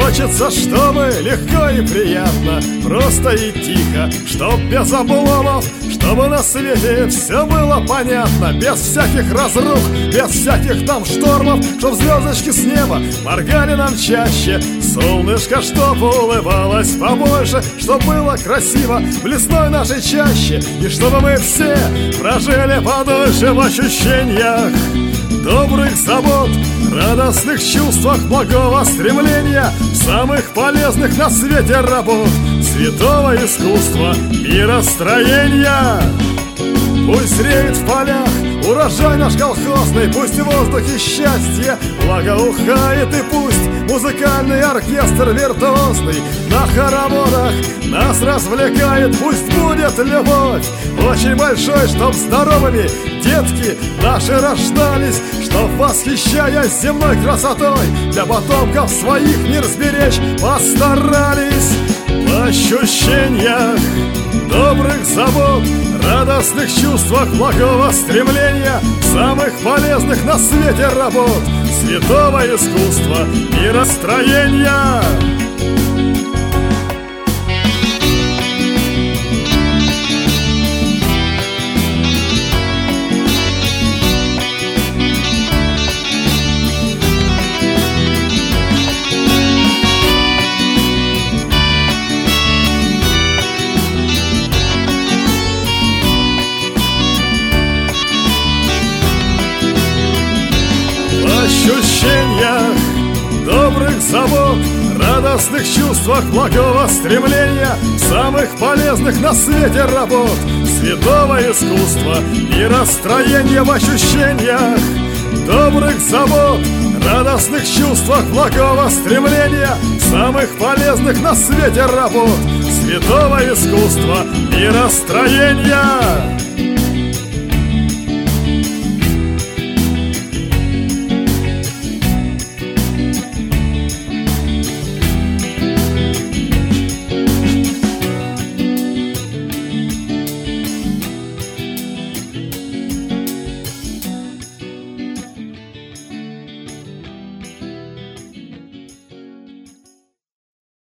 Хочется, чтобы легко и приятно, просто и тихо, чтоб без обломов, чтобы на свете все было понятно, без всяких разрух, без всяких там штормов, чтоб звездочки с неба моргали нам чаще, солнышко, чтоб улыбалось побольше, чтоб было красиво в лесной нашей чаще, и чтобы мы все прожили подольше в ощущениях добрых забот, радостных чувствах благого стремления, самых полезных на свете работ святого искусства миростроения. Пусть реет в полях урожай наш колхозный, пусть в воздухе счастье благоухает, и пусть музыкальный оркестр виртуозный на хороводах нас развлекает. Пусть будет любовь очень большой, чтоб здоровыми детки наши рождались, чтоб, восхищаясь земной красотой, для потомков своих мир сберечь постарались. В ощущениях добрых забот, радостных чувствах благого стремления, самых полезных на свете работ святого искусства миростроения. Ощущениях добрых забот, радостных чувствах благого стремления, самых полезных на свете работ святого искусства миростроения. В ощущениях добрых забот, радостных чувствах благого стремления, самых полезных на свете работ святого искусства миростроения.